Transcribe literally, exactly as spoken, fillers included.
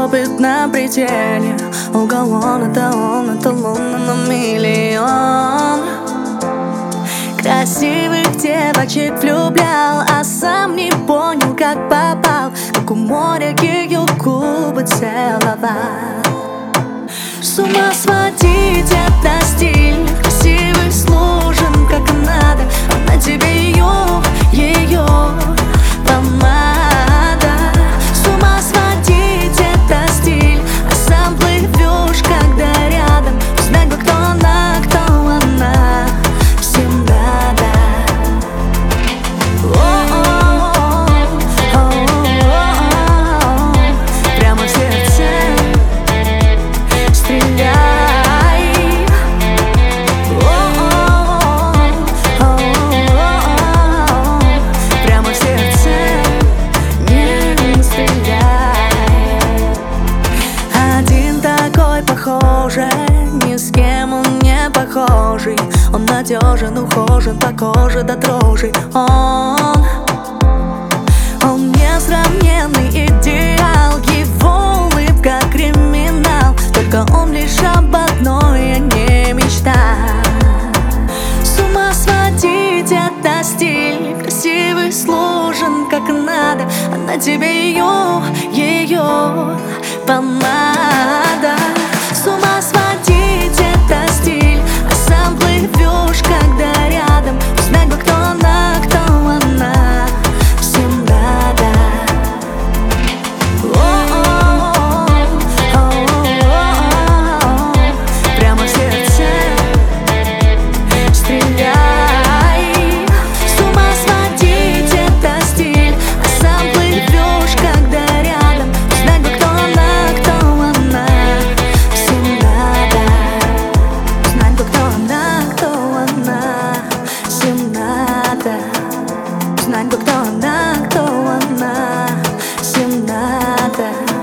опыт на пределе. Угол он, это он, это луна на миллион. Красивых девочек влюблял, а сам не понял, как попал, как у моря ее губы целовал. С ума сводить это стиль, красивый сложен как надо, а на тебе ее, ее помада. С ума сводить это стиль, а сам плывешь, когда рядом. Узнать бы, кто она, кто она, всем надо. Прямо в сердце стреляй. Прямо в сердце не стреляй. Один такой похожий, ни с кем он не похожий. Он надежен, ухожен, по коже до дрожи. Он, он несравненный идеал, его улыбка криминал. Только он лишь об одной, я не мечтал. С ума сводить это стиль, красивый сложен как надо, а на тебе ее, ее помада. С ума сводить это стиль, а сам плывешь, когда рядом. Узнать бы, кто она, кто она, всем надо. Прямо в сердце стреляй. С ума сводить это стиль, а сам плывешь, когда рядом. Узнать бы, кто она, кто она, всем надо. Узнать бы, кто она, кто она, всем надо. Узнать бы, кто она, кто она, всем надо.